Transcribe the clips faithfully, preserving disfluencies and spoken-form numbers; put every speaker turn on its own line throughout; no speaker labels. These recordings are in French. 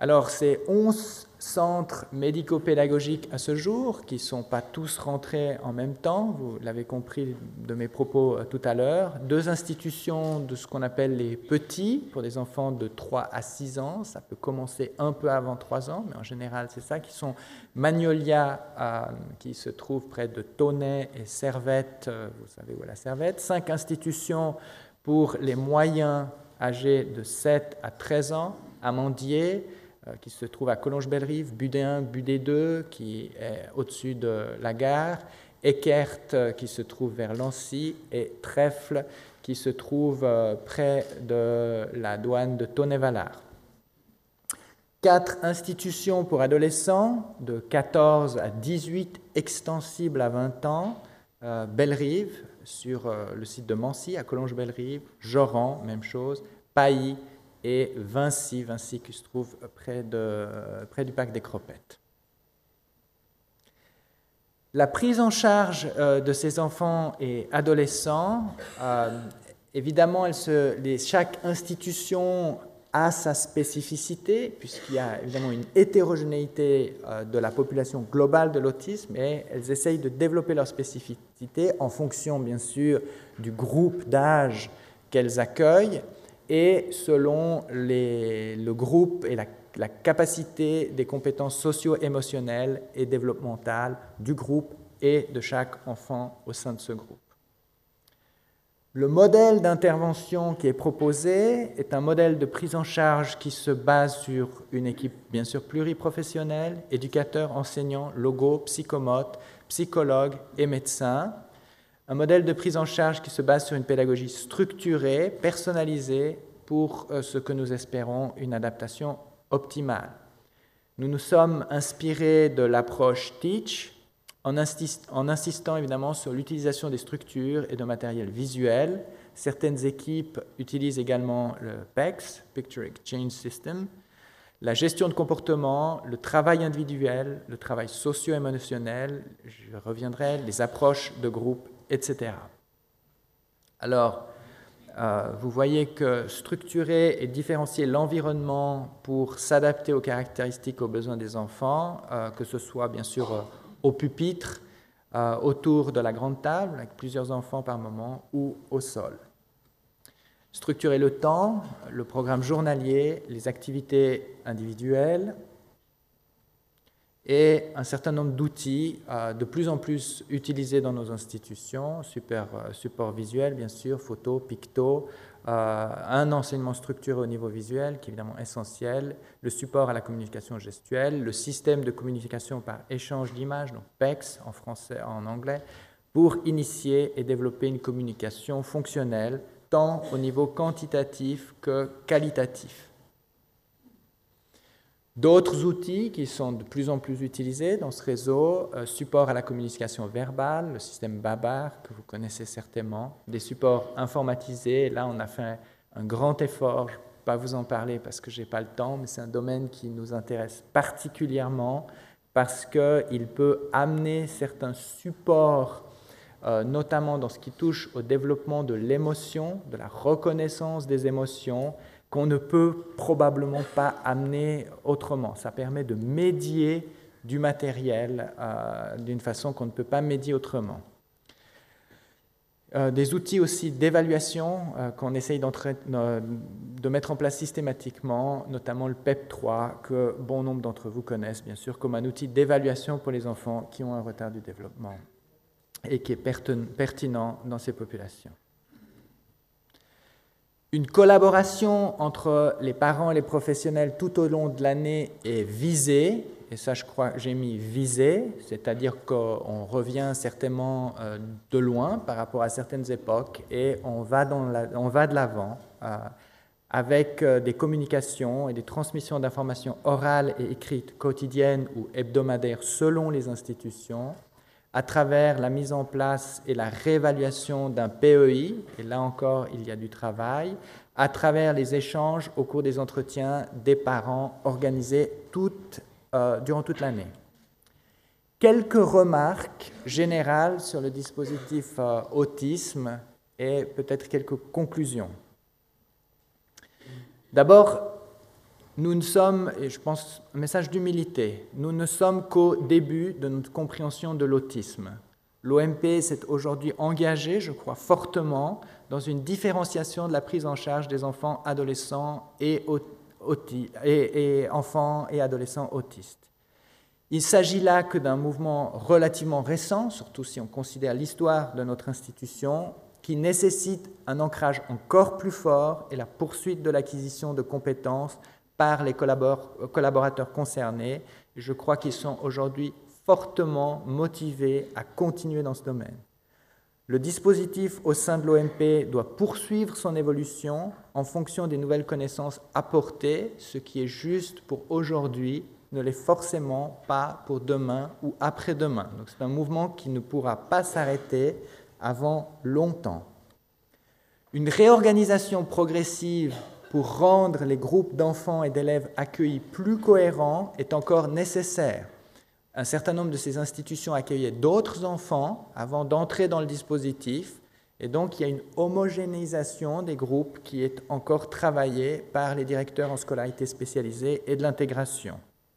Alors, c'est onze centres médico-pédagogiques à ce jour, qui ne sont pas tous rentrés en même temps, vous l'avez compris de mes propos tout à l'heure. Deux institutions de ce qu'on appelle les petits, pour des enfants de trois à six ans. Ça peut commencer un peu avant trois ans, mais en général, c'est ça, qui sont Magnolia, euh, qui se trouve près de Tonnet, et Servette, euh, vous savez où est la Servette. Cinq institutions pour les moyens âgés de sept à treize ans, Amandier, qui se trouve à Collonges-Bellerive, Budé un, Budé deux, qui est au-dessus de la gare, Eckert, qui se trouve vers Lancy, et Trèfle, qui se trouve près de la douane de Tonnet-Vallard. Quatre institutions pour adolescents, de quatorze à dix-huit, extensibles à vingt ans, euh, Bellerive, sur euh, le site de Mancy, à Collonges-Bellerive, Joran, même chose, Pailly, et Vincy, Vincy qui se trouve près, de, près du parc des Cropettes. La prise en charge euh, de ces enfants et adolescents, euh, évidemment, elle se, les, chaque institution a sa spécificité, puisqu'il y a évidemment une hétérogénéité euh, de la population globale de l'autisme, et elles essayent de développer leur spécificité en fonction, bien sûr, du groupe d'âge qu'elles accueillent, et selon les, le groupe et la, la capacité des compétences socio-émotionnelles et développementales du groupe et de chaque enfant au sein de ce groupe. Le modèle d'intervention qui est proposé est un modèle de prise en charge qui se base sur une équipe bien sûr pluriprofessionnelle, éducateurs, enseignants, logos, psychomotes, psychologues et médecins. Un modèle de prise en charge qui se base sur une pédagogie structurée, personnalisée, pour ce que nous espérons une adaptation optimale. Nous nous sommes inspirés de l'approche Teach, en, insist- en insistant évidemment sur l'utilisation des structures et de matériel visuel. Certaines équipes utilisent également le P E X, Picture Exchange System, la gestion de comportement, le travail individuel, le travail socio-émotionnel, je reviendrai, les approches de groupe, et cetera. Alors, euh, vous voyez que structurer et différencier l'environnement pour s'adapter aux caractéristiques, aux besoins des enfants, euh, que ce soit bien sûr euh, au pupitre, euh, autour de la grande table, avec plusieurs enfants par moment, ou au sol. Structurer le temps, le programme journalier, les activités individuelles, et un certain nombre d'outils euh, de plus en plus utilisés dans nos institutions, super, euh, support visuel bien sûr, photo, picto, euh, un enseignement structuré au niveau visuel qui est évidemment essentiel, le support à la communication gestuelle, le système de communication par échange d'images, donc P E X en français, en anglais, pour initier et développer une communication fonctionnelle, tant au niveau quantitatif que qualitatif. D'autres outils qui sont de plus en plus utilisés dans ce réseau, euh, support à la communication verbale, le système Babar, que vous connaissez certainement, des supports informatisés. Là, on a fait un, un grand effort, je ne vais pas vous en parler parce que je n'ai pas le temps, mais c'est un domaine qui nous intéresse particulièrement parce qu'il peut amener certains supports, euh, notamment dans ce qui touche au développement de l'émotion, de la reconnaissance des émotions, qu'on ne peut probablement pas amener autrement. Ça permet de médier du matériel euh, d'une façon qu'on ne peut pas médier autrement. Euh, des outils aussi d'évaluation euh, qu'on essaye euh, de mettre en place systématiquement, notamment le P E P trois, que bon nombre d'entre vous connaissent bien sûr, comme un outil d'évaluation pour les enfants qui ont un retard du développement et qui est pertinent dans ces populations. Une collaboration entre les parents et les professionnels tout au long de l'année est visée, et ça je crois que j'ai mis visée, c'est-à-dire qu'on revient certainement de loin par rapport à certaines époques et on va, dans la, on va de l'avant euh, avec des communications et des transmissions d'informations orales et écrites quotidiennes ou hebdomadaires selon les institutions, à travers la mise en place et la réévaluation d'un P E I, et là encore il y a du travail, à travers les échanges au cours des entretiens des parents organisés toute, euh, durant toute l'année. Quelques remarques générales sur le dispositif euh, autisme et peut-être quelques conclusions. D'abord, nous ne sommes, et je pense un message d'humilité, nous ne sommes qu'au début de notre compréhension de l'autisme. L'O M P s'est aujourd'hui engagé, je crois fortement, dans une différenciation de la prise en charge des enfants, adolescents et, auti- et, et enfants et adolescents autistes. Il s'agit là que d'un mouvement relativement récent, surtout si on considère l'histoire de notre institution, qui nécessite un ancrage encore plus fort et la poursuite de l'acquisition de compétences par les collaborateurs concernés. Je crois qu'ils sont aujourd'hui fortement motivés à continuer dans ce domaine. Le dispositif au sein de l'O M P doit poursuivre son évolution en fonction des nouvelles connaissances apportées. Ce qui est juste pour aujourd'hui ne l'est forcément pas pour demain ou après-demain. Donc c'est un mouvement qui ne pourra pas s'arrêter avant longtemps. Une réorganisation progressive pour rendre les groupes d'enfants et d'élèves accueillis plus cohérents est encore nécessaire. Un certain nombre de ces institutions accueillaient d'autres enfants avant d'entrer dans le dispositif, et donc il y a une homogénéisation des groupes qui est encore travaillée par les directeurs en scolarité spécialisée et de l'intégration.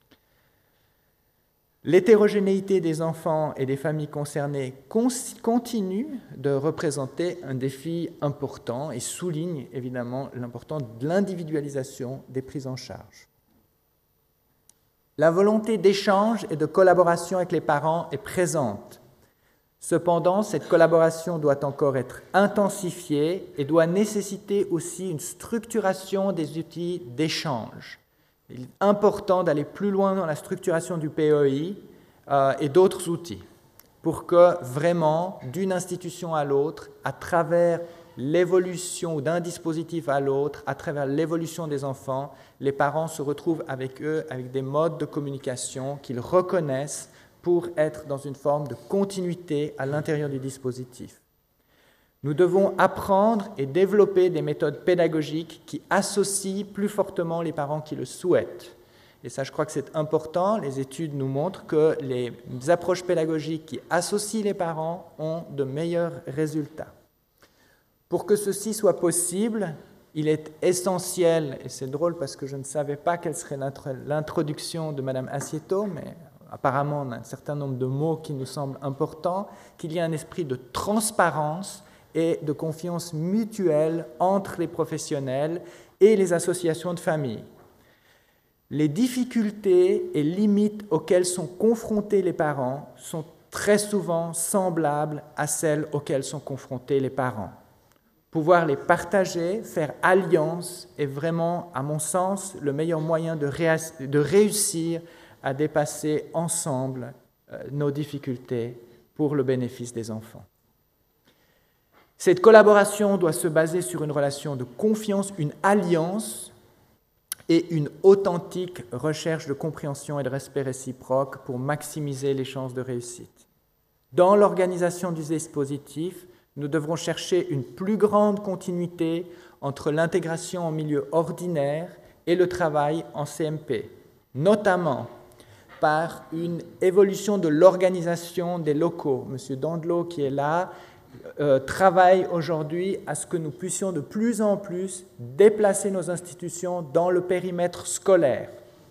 L'hétérogénéité des enfants et des familles concernées continue de représenter un défi important et souligne évidemment l'importance de l'individualisation des prises en charge. La volonté d'échange et de collaboration avec les parents est présente. Cependant, cette collaboration doit encore être intensifiée et doit nécessiter aussi une structuration des outils d'échange. Il est important d'aller plus loin dans la structuration du P E I euh, et d'autres outils pour que vraiment, d'une institution à l'autre, à travers l'évolution d'un dispositif à l'autre, à travers l'évolution des enfants, les parents se retrouvent avec eux avec des modes de communication qu'ils reconnaissent pour être dans une forme de continuité à l'intérieur du dispositif. Nous devons apprendre et développer des méthodes pédagogiques qui associent plus fortement les parents qui le souhaitent. Et ça, je crois que c'est important. Les études nous montrent que les approches pédagogiques qui associent les parents ont de meilleurs résultats. Pour que ceci soit possible, il est essentiel, et c'est drôle parce que je ne savais pas quelle serait l'introduction de Mme Assieto, mais apparemment on a un certain nombre de mots qui nous semblent importants, qu'il y ait un esprit de transparence et de confiance mutuelle entre les professionnels et les associations de famille. Les difficultés et limites auxquelles sont confrontés les parents sont très souvent semblables à celles auxquelles sont confrontés les parents. Pouvoir les partager, faire alliance est vraiment, à mon sens, le meilleur moyen de, ré- de réussir à dépasser ensemble euh, nos difficultés pour le bénéfice des enfants. Cette collaboration doit se baser sur une relation de confiance, une alliance et une authentique recherche de compréhension et de respect réciproque pour maximiser les chances de réussite. Dans l'organisation du dispositif, nous devrons chercher une plus grande continuité entre l'intégration en milieu ordinaire et le travail en C M P, notamment par une évolution de l'organisation des locaux. Monsieur Dandelot, qui est là, euh, travaille aujourd'hui à ce que nous puissions de plus en plus déplacer nos institutions dans le périmètre scolaire,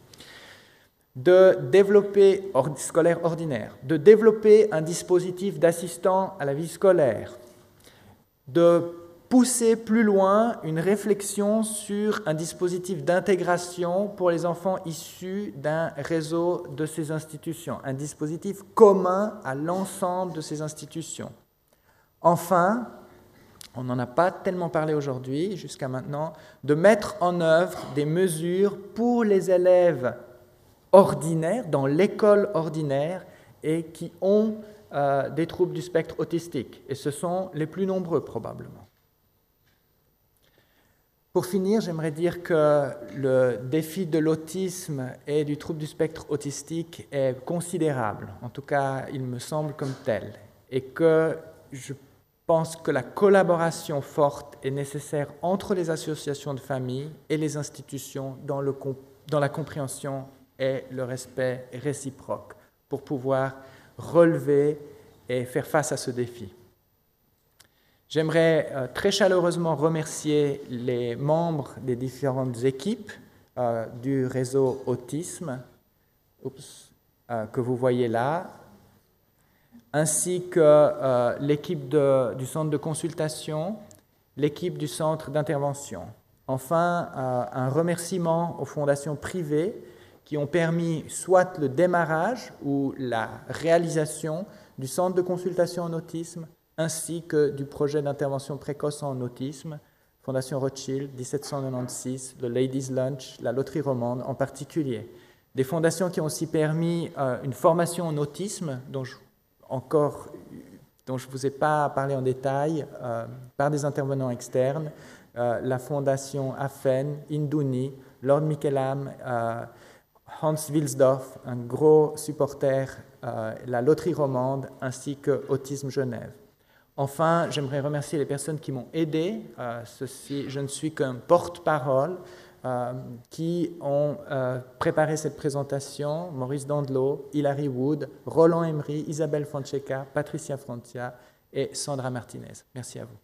de développer, or, scolaire ordinaire, de développer un dispositif d'assistant à la vie scolaire, de pousser plus loin une réflexion sur un dispositif d'intégration pour les enfants issus d'un réseau de ces institutions, un dispositif commun à l'ensemble de ces institutions. Enfin, on n'en a pas tellement parlé aujourd'hui, jusqu'à maintenant, de mettre en œuvre des mesures pour les élèves ordinaires, dans l'école ordinaire, et qui ont euh, des troubles du spectre autistique. Et ce sont les plus nombreux, probablement. Pour finir, j'aimerais dire que le défi de l'autisme et du trouble du spectre autistique est considérable. En tout cas, il me semble comme tel. Et que je pense que la collaboration forte est nécessaire entre les associations de famille et les institutions dans, le, dans la compréhension et le respect réciproque pour pouvoir relever et faire face à ce défi. J'aimerais euh, très chaleureusement remercier les membres des différentes équipes euh, du réseau Autisme, oups, euh, que vous voyez là, ainsi que euh, l'équipe du centre de consultation, l'équipe du centre d'intervention. Enfin, euh, un remerciement aux fondations privées qui ont permis soit le démarrage ou la réalisation du centre de consultation en autisme, ainsi que du projet d'intervention précoce en autisme, Fondation Rothschild, dix-sept cent quatre-vingt-seize, le Ladies Lunch, la Loterie Romande en particulier. Des fondations qui ont aussi permis euh, une formation en autisme, dont je, encore, dont je ne vous ai pas parlé en détail, euh, par des intervenants externes, euh, la Fondation Afen, Indouni, Lord Michelham, euh, Hans Wilsdorf, un gros supporter, euh, la Loterie Romande, ainsi que Autisme Genève. Enfin, j'aimerais remercier les personnes qui m'ont aidé. Euh, ceci, je ne suis qu'un porte-parole, euh, qui ont euh, préparé cette présentation. Maurice Dandelot, Hilary Wood, Roland Emery, Isabelle Fonseca, Patricia Frontia et Sandra Martinez. Merci à vous.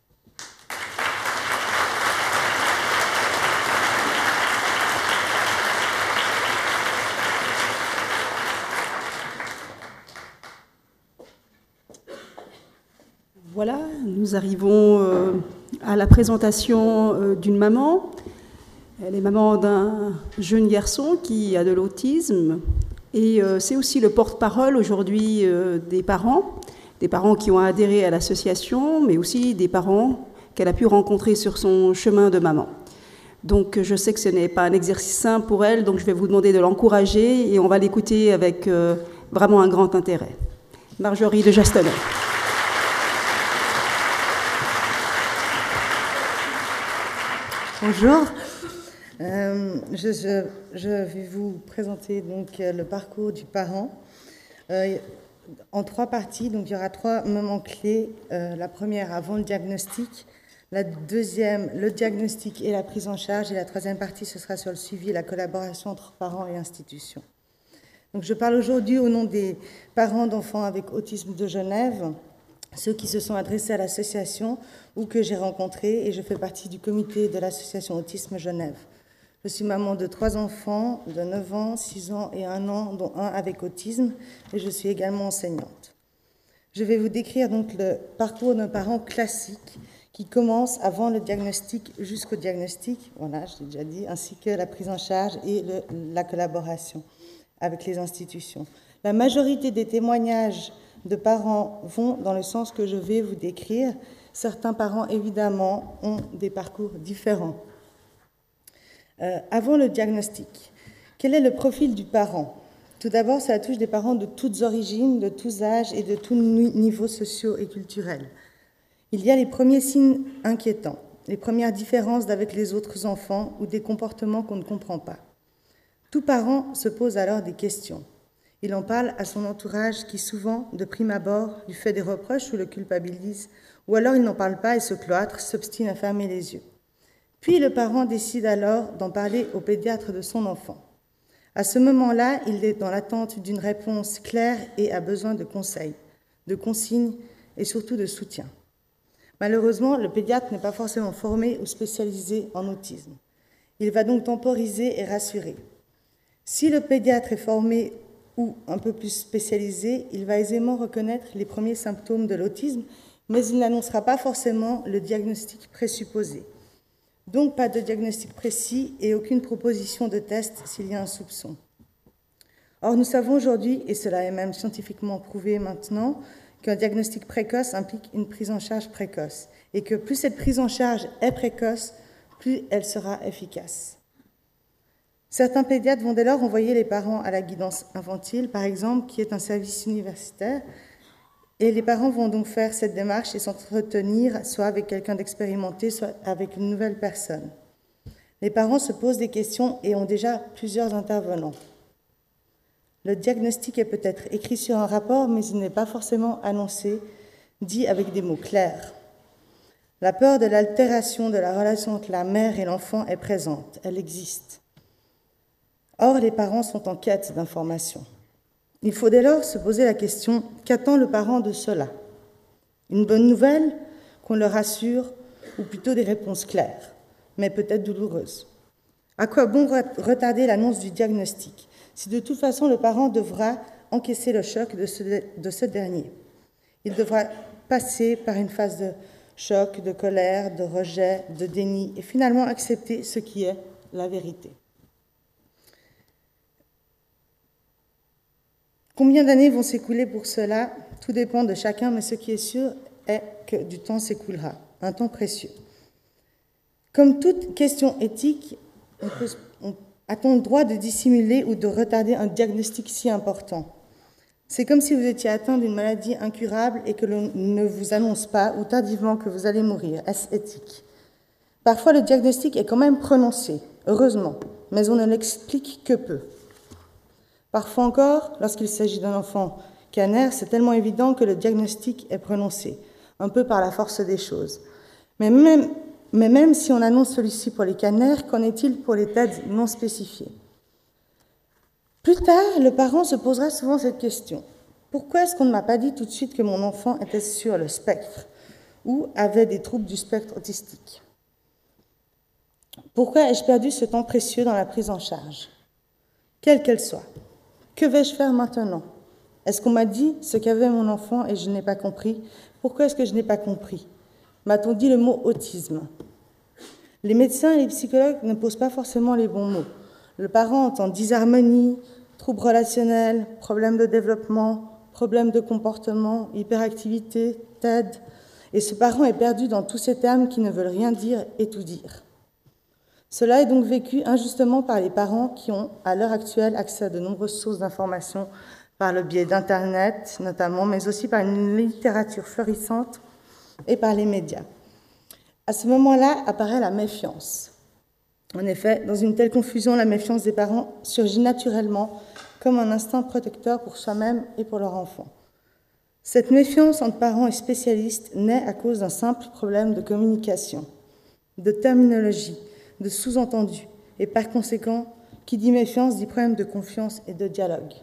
Voilà, nous arrivons euh, à la présentation euh, d'une maman. Elle est maman d'un jeune garçon qui a de l'autisme et euh, c'est aussi le porte-parole aujourd'hui euh, des parents, des parents qui ont adhéré à l'association, mais aussi des parents qu'elle a pu rencontrer sur son chemin de maman. Donc je sais que ce n'est pas un exercice simple pour elle, donc je vais vous demander de l'encourager et on va l'écouter avec euh, vraiment un grand intérêt. Marjorie de Jastonnet.
Bonjour, euh, je, je, je vais vous présenter donc le parcours du parent euh, en trois parties. Donc il y aura trois moments clés. Euh, la première avant le diagnostic, la deuxième le diagnostic et la prise en charge, et la troisième partie ce sera sur le suivi et la collaboration entre parents et institutions. Donc je parle aujourd'hui au nom des parents d'enfants avec autisme de Genève, ceux qui se sont adressés à l'association ou que j'ai rencontrés, et je fais partie du comité de l'association Autisme Genève. Je suis maman de trois enfants de neuf ans, six ans et un an, dont un avec autisme, et je suis également enseignante. Je vais vous décrire donc le parcours d'un parent classique qui commence avant le diagnostic jusqu'au diagnostic, voilà, je l'ai déjà dit, ainsi que la prise en charge et le, la collaboration avec les institutions. La majorité des témoignages de parents vont dans le sens que je vais vous décrire. Certains parents, évidemment, ont des parcours différents. Euh, avant le diagnostic, quel est le profil du parent? Tout d'abord, ça touche des parents de toutes origines, de tous âges et de tous niveaux sociaux et culturels. Il y a les premiers signes inquiétants, les premières différences avec les autres enfants ou des comportements qu'on ne comprend pas. Tout parent se pose alors des questions. Il en parle à son entourage qui souvent, de prime abord, lui fait des reproches ou le culpabilise, ou alors il n'en parle pas et se cloître, s'obstine à fermer les yeux. Puis le parent décide alors d'en parler au pédiatre de son enfant. À ce moment-là, il est dans l'attente d'une réponse claire et a besoin de conseils, de consignes et surtout de soutien. Malheureusement, le pédiatre n'est pas forcément formé ou spécialisé en autisme. Il va donc temporiser et rassurer. Si le pédiatre est formé ou un peu plus spécialisé, il va aisément reconnaître les premiers symptômes de l'autisme, mais il n'annoncera pas forcément le diagnostic présupposé. Donc pas de diagnostic précis et aucune proposition de test s'il y a un soupçon. Or, nous savons aujourd'hui, et cela est même scientifiquement prouvé maintenant, qu'un diagnostic précoce implique une prise en charge précoce, et que plus cette prise en charge est précoce, plus elle sera efficace. Certains pédiatres vont dès lors envoyer les parents à la guidance infantile, par exemple, qui est un service universitaire, et les parents vont donc faire cette démarche et s'entretenir soit avec quelqu'un d'expérimenté, soit avec une nouvelle personne. Les parents se posent des questions et ont déjà plusieurs intervenants. Le diagnostic est peut-être écrit sur un rapport, mais il n'est pas forcément annoncé, dit avec des mots clairs. La peur de l'altération de la relation entre la mère et l'enfant est présente, elle existe. Or, les parents sont en quête d'informations. Il faut dès lors se poser la question, qu'attend le parent de cela? Une bonne nouvelle, qu'on le rassure, ou plutôt des réponses claires, mais peut-être douloureuses. À quoi bon retarder l'annonce du diagnostic, si de toute façon le parent devra encaisser le choc de ce, de ce dernier? Il devra passer par une phase de choc, de colère, de rejet, de déni, et finalement accepter ce qui est la vérité. Combien d'années vont s'écouler pour cela? Tout dépend de chacun, mais ce qui est sûr est que du temps s'écoulera, un temps précieux. Comme toute question éthique, on peut, on, a-t-on le droit de dissimuler ou de retarder un diagnostic si important? C'est comme si vous étiez atteint d'une maladie incurable et que l'on ne vous annonce pas ou tardivement que vous allez mourir. Est-ce éthique? Parfois, le diagnostic est quand même prononcé, heureusement, mais on ne l'explique que peu. Parfois encore, lorsqu'il s'agit d'un enfant canaire, c'est tellement évident que le diagnostic est prononcé, un peu par la force des choses. Mais même, mais même si on annonce celui-ci pour les canaires, qu'en est-il pour les T E D non spécifiés? Plus tard, le parent se posera souvent cette question. Pourquoi est-ce qu'on ne m'a pas dit tout de suite que mon enfant était sur le spectre ou avait des troubles du spectre autistique? Pourquoi ai-je perdu ce temps précieux dans la prise en charge, quelle qu'elle soit? Que vais-je faire maintenant? Est-ce qu'on m'a dit ce qu'avait mon enfant et je n'ai pas compris? Pourquoi est-ce que je n'ai pas compris? M'a-t-on dit le mot autisme? Les médecins et les psychologues ne posent pas forcément les bons mots. Le parent entend disharmonie, troubles relationnels, problèmes de développement, problèmes de comportement, hyperactivité, T E D, et ce parent est perdu dans tous ces termes qui ne veulent rien dire et tout dire. Cela est donc vécu injustement par les parents qui ont, à l'heure actuelle, accès à de nombreuses sources d'informations par le biais d'Internet notamment, mais aussi par une littérature florissante et par les médias. À ce moment-là apparaît la méfiance. En effet, dans une telle confusion, la méfiance des parents surgit naturellement comme un instinct protecteur pour soi-même et pour leur enfant. Cette méfiance entre parents et spécialistes naît à cause d'un simple problème de communication, de terminologie, de sous-entendus, et par conséquent, qui dit méfiance dit problème de confiance et de dialogue.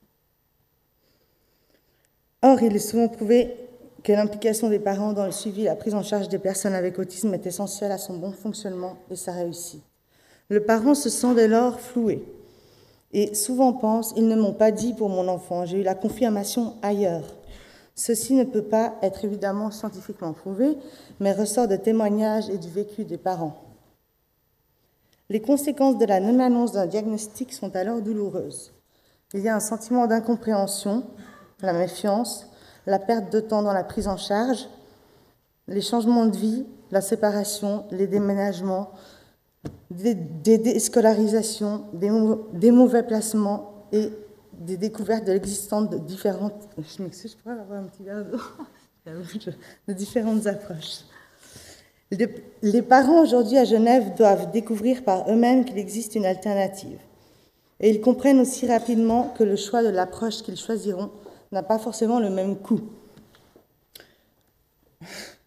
Or, il est souvent prouvé que l'implication des parents dans le suivi et la prise en charge des personnes avec autisme est essentielle à son bon fonctionnement et sa réussite. Le parent se sent dès lors floué et souvent pense « ils ne m'ont pas dit pour mon enfant, j'ai eu la confirmation ailleurs ». Ceci ne peut pas être évidemment scientifiquement prouvé, mais ressort de témoignages et du vécu des parents. Les conséquences de la non-annonce d'un diagnostic sont alors douloureuses. Il y a un sentiment d'incompréhension, la méfiance, la perte de temps dans la prise en charge, les changements de vie, la séparation, les déménagements, des, des déscolarisations, des, des mauvais placements et des découvertes de l'existence de différentes... Je m'excuse, je pourrais avoir un petit verre d'eau de différentes approches. Les parents aujourd'hui à Genève doivent découvrir par eux-mêmes qu'il existe une alternative. Et ils comprennent aussi rapidement que le choix de l'approche qu'ils choisiront n'a pas forcément le même coût.